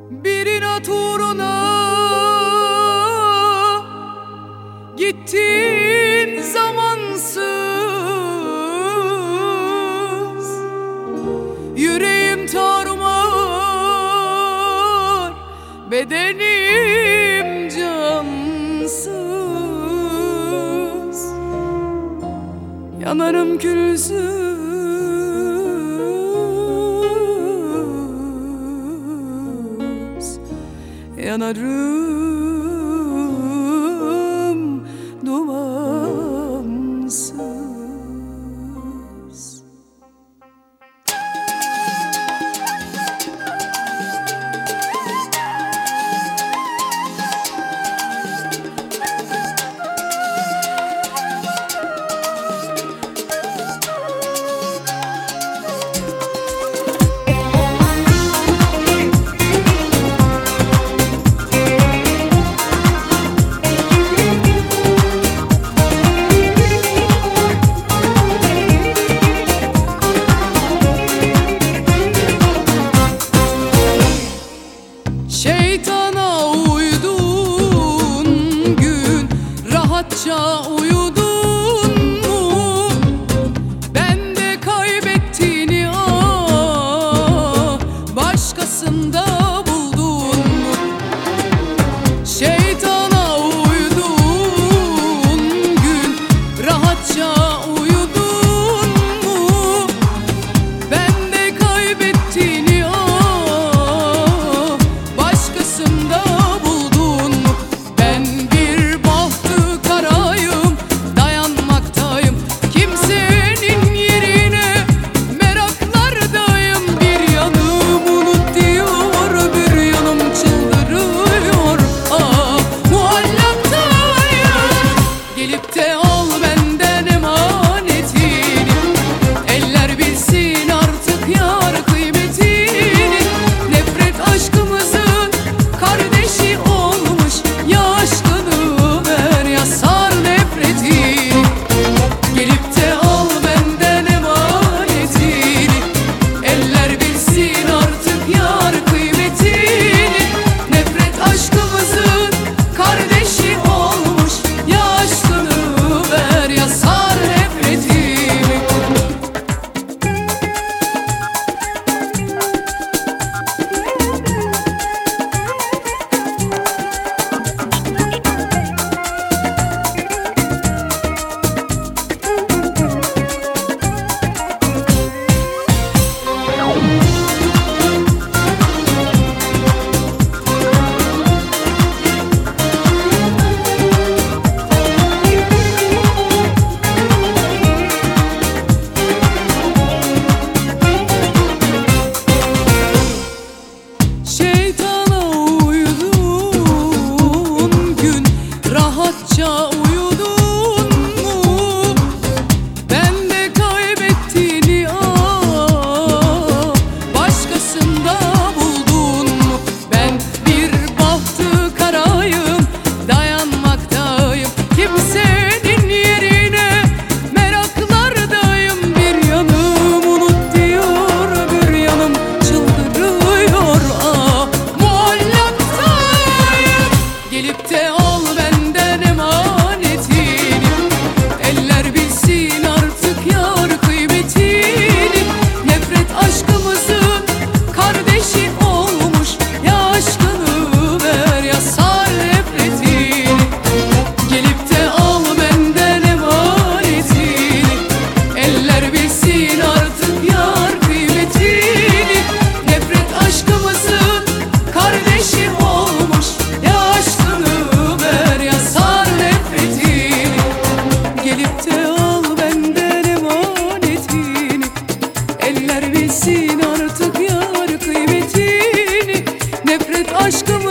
Bir inat uğruna gittin zamansız. Yüreğim tarumar, bedenim cansız. Yanarım külsüz, yanarım dumansız. Şeytana uydun gün, rahatça uyudun mu? Ben de kaybettiğini başkasında buldun mu? Şeytana uydun gün, rahatça uyudun mu? Ben de kaybettiğini başkasında buldun mu? Ben bir bahtı karayım, dayanmaktayım kimsenin yerine. Meraklardayım, bir yanım unut diyor, bir yanım çıldırıyor. Muallaktayım. Gelip de al benden emanetini, eller bilsin artık yar kıymetini. Nefret aşkımızın kardeşi olmuş, ya aşkını ver ya sar nefretini. Gelip de al benden emanetini, eller bilsin artık yar kıymetini. Nefret aşkımızın kardeşi olmuş, ya aşkını ver ya sar nefretini. Şeytana uydun gün, rahatça uyudun mu? Ben de kaybettiğini başkasında buldun mu? Ben bir bahtı karayım, dayanmaktayım kimsenin yerine. Meraklardayım, bir yanım unut diyor, bir yanım çıldırıyor. Muallaktayım. Gelip de al benden emanetini, eller bilsin artık yar kıymetini. Nefret aşkımızın kardeşi olmuş, ya aşkını ver ya sar nefretini. Gelip de al benden emanetini, eller bilsin artık yar kıymetini. Nefret aşkımızın kardeşi olmuş, ya aşkını ver ya sar nefretini. Gelip de al benden emanetini, eller bilsin artık yar kıymetini. Nefret aşkımızın